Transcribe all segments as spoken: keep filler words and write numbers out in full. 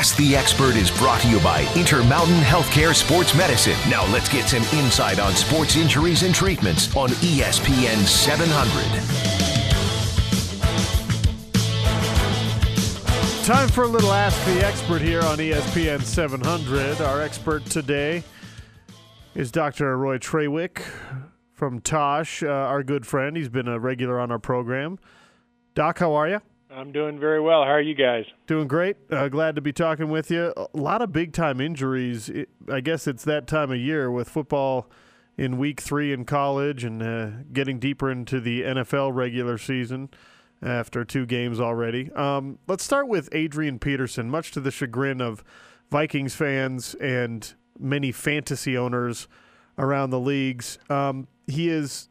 Ask the Expert is brought to you by Intermountain Healthcare Sports Medicine. Now let's get some insight on sports injuries and treatments on E S P N seven hundred. Time for a little Ask the Expert here on E S P N seven hundred. Our expert today is Doctor Roy Trawick from Tosh, uh, our good friend. He's been a regular on our program. Doc, how are you? I'm doing very well. How are you guys? Doing great. Uh, glad to be talking with you. A lot of big-time injuries. It, I guess it's that time of year with football in week three in college and uh, getting deeper into the N F L regular season after two games already. Um, let's start with Adrian Peterson. Much to the chagrin of Vikings fans and many fantasy owners around the leagues, um, he is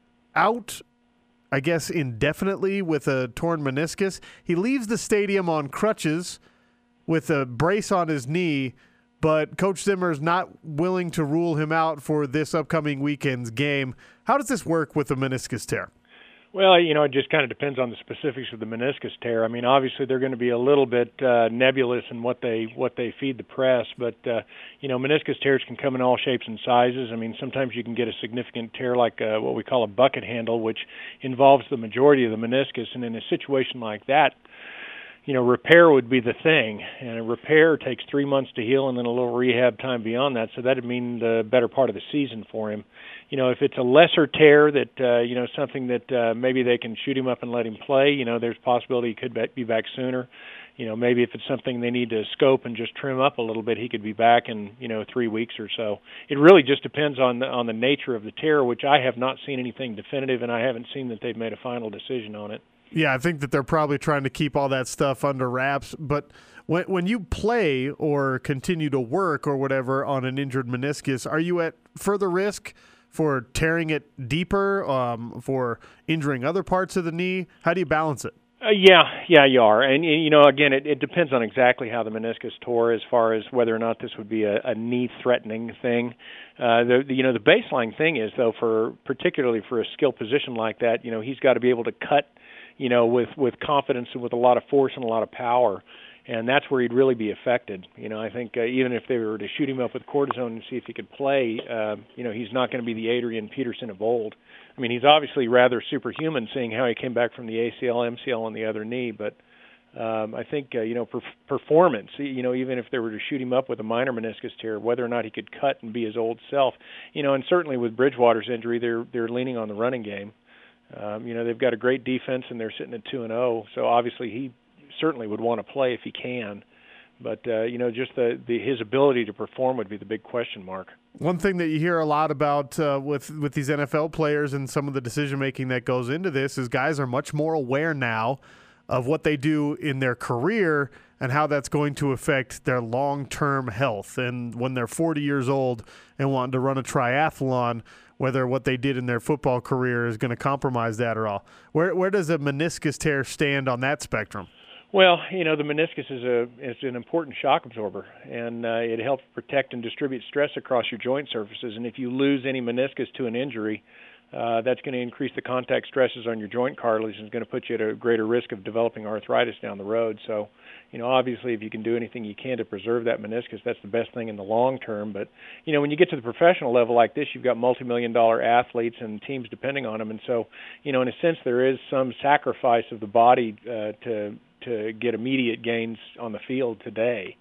out, I guess, indefinitely with a torn meniscus. He leaves the stadium on crutches with a brace on his knee, but Coach Zimmer is not willing to rule him out for this upcoming weekend's game. How does this work with a meniscus tear? Well, you know, it just kind of depends on the specifics of the meniscus tear. I mean, obviously they're going to be a little bit uh, nebulous in what they what they feed the press, but uh, you know, meniscus tears can come in all shapes and sizes. I mean, sometimes you can get a significant tear like uh, what we call a bucket handle, which involves the majority of the meniscus, and in a situation like that, you know, repair would be the thing, and a repair takes three months to heal and then a little rehab time beyond that, so that would mean the better part of the season for him. You know, if it's a lesser tear that, uh, you know, something that uh, maybe they can shoot him up and let him play, you know, there's a possibility he could be back sooner. You know, maybe if it's something they need to scope and just trim up a little bit, he could be back in, you know, three weeks or so. It really just depends on the, on the nature of the tear, which I have not seen anything definitive, and I haven't seen that they've made a final decision on it. Yeah, I think that they're probably trying to keep all that stuff under wraps. But when when you play or continue to work or whatever on an injured meniscus, are you at further risk for tearing it deeper, um, for injuring other parts of the knee? How do you balance it? Uh, yeah, yeah, you are. And, you know, again, it, it depends on exactly how the meniscus tore as far as whether or not this would be a, a knee-threatening thing. Uh, the, the, you know, the baseline thing is, though, for particularly for a skill position like that, you know, he's got to be able to cut, you know, with, with confidence and with a lot of force and a lot of power. And that's where he'd really be affected. You know, I think uh, even if they were to shoot him up with cortisone and see if he could play, uh, you know, he's not going to be the Adrian Peterson of old. I mean, he's obviously rather superhuman, seeing how he came back from the A C L, M C L on the other knee. But um, I think, uh, you know, per- performance, you know, even if they were to shoot him up with a minor meniscus tear, whether or not he could cut and be his old self, you know, and certainly with Bridgewater's injury, they're they're leaning on the running game. Um, you know, they've got a great defense, and they're sitting at two and oh, so obviously he certainly would want to play if he can. But, uh, you know, just the, the his ability to perform would be the big question mark. One thing that you hear a lot about uh, with, with these N F L players and some of the decision-making that goes into this is guys are much more aware now of what they do in their career and how that's going to affect their long-term health. And when they're forty years old and wanting to run a triathlon, whether what they did in their football career is going to compromise that or all. Where, where does a meniscus tear stand on that spectrum? Well, you know, the meniscus is a is an important shock absorber, and uh, it helps protect and distribute stress across your joint surfaces. And if you lose any meniscus to an injury, uh, that's going to increase the contact stresses on your joint cartilage and is going to put you at a greater risk of developing arthritis down the road. So, you know, obviously, if you can do anything you can to preserve that meniscus, that's the best thing in the long term. But, you know, when you get to the professional level like this, you've got multi-million dollar athletes and teams depending on them. And so, you know, in a sense, there is some sacrifice of the body uh, to to get immediate gains on the field today.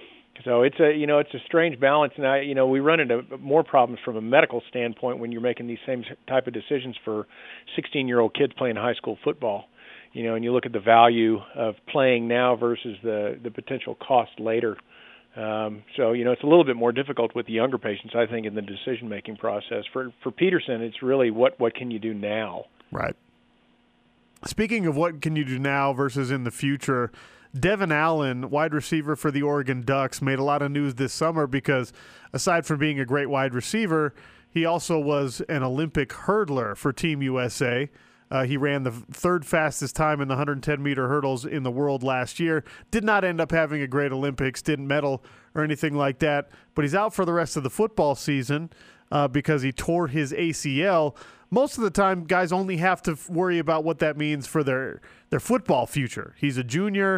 So it's a, you know, it's a strange balance. And I, you know, we run into more problems from a medical standpoint when you're making these same type of decisions for sixteen-year-old kids playing high school football. You know, and you look at the value of playing now versus the, the potential cost later. Um, so, you know, it's a little bit more difficult with the younger patients, I think, in the decision-making process. For for Peterson, it's really what, what can you do now? Right. Speaking of what can you do now versus in the future, Devin Allen, wide receiver for the Oregon Ducks, made a lot of news this summer because aside from being a great wide receiver, he also was an Olympic hurdler for Team U S A. Uh, he ran the third fastest time in the one hundred ten meter hurdles in the world last year. Did not end up having a great Olympics, didn't medal or anything like that, but he's out for the rest of the football season uh, because he tore his A C L. Most of the time, guys only have to worry about what that means for their their football future. He's a junior.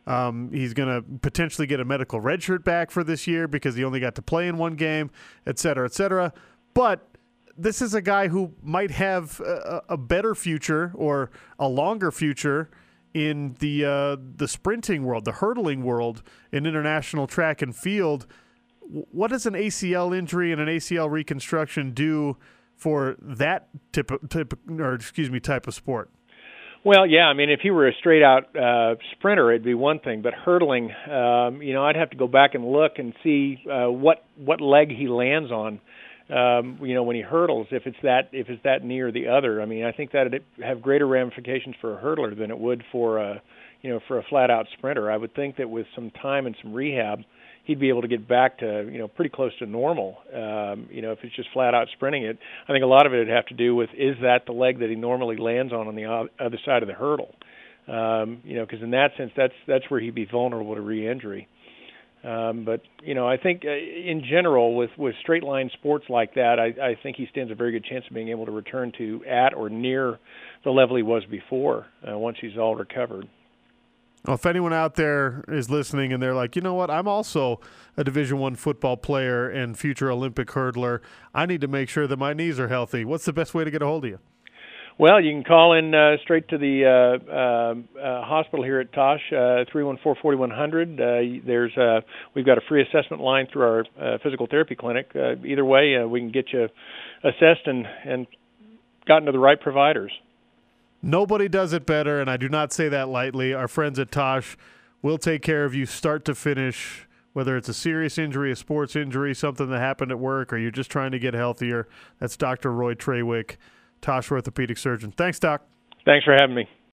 Um, he's going to potentially get a medical redshirt back for this year because he only got to play in one game, et cetera, et cetera. But this is a guy who might have a, a better future or a longer future in the uh, the sprinting world, the hurdling world in international track and field. What does an A C L injury and an A C L reconstruction do for that type of, type, or excuse me, type of sport? Well, yeah, I mean, if he were a straight-out uh, sprinter, it'd be one thing. But hurdling, um, you know, I'd have to go back and look and see uh, what what leg he lands on. Um, you know, when he hurdles, if it's that if it's that knee or the other. I mean, I think that it'd have greater ramifications for a hurdler than it would for a you know for a flat-out sprinter. I would think that with some time and some rehab, he'd be able to get back to, you know, pretty close to normal. Um, you know, if it's just flat out sprinting it, I think a lot of it would have to do with, is that the leg that he normally lands on on the other side of the hurdle? Um, you know, because in that sense, that's that's where he'd be vulnerable to re-injury. Um, but, you know, I think uh, in general with, with straight line sports like that, I, I think he stands a very good chance of being able to return to at or near the level he was before uh, once he's all recovered. Well, if anyone out there is listening and they're like, you know what, I'm also a Division One football player and future Olympic hurdler, I need to make sure that my knees are healthy. What's the best way to get a hold of you? Well, you can call in uh, straight to the uh, uh, uh, hospital here at Tosh, uh, three one four, four one zero zero. Uh, there's, uh, we've got a free assessment line through our uh, physical therapy clinic. Uh, either way, uh, we can get you assessed and, and gotten to the right providers. Nobody does it better, and I do not say that lightly. Our friends at Tosh will take care of you start to finish, whether it's a serious injury, a sports injury, something that happened at work, or you're just trying to get healthier. That's Doctor Roy Trawick, Tosh Orthopedic Surgeon. Thanks, Doc. Thanks for having me.